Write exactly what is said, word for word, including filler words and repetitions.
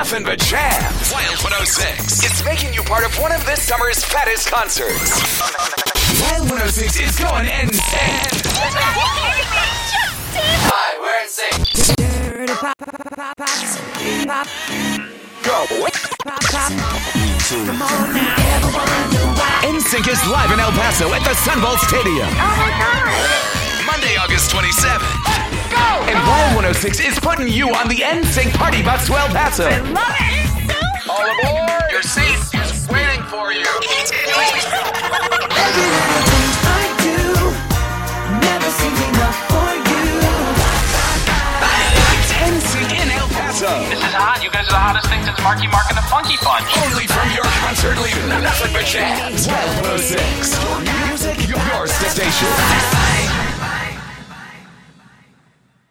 nothing but jams. Wild one oh six. It's making you part of one of this summer's fattest concerts. Wild one oh six is going end to end. Hi, we're in sync. Go. N Sync is live in El Paso at the Sunvolt Stadium. Oh my God! Monday, August twenty-seventh. Go! And Wild one oh six is putting you on the N Sync party bus to El Paso. I love it! It's so All aboard! Your seat is waiting for you. Every little thing I do never seems enough for you. N Sync in El Paso. This is hot. You guys are the hottest thing since Marky Mark and the Funky Bunch. Only from your concert leader. Nothing but jams. Wild one oh six. Your music, your station.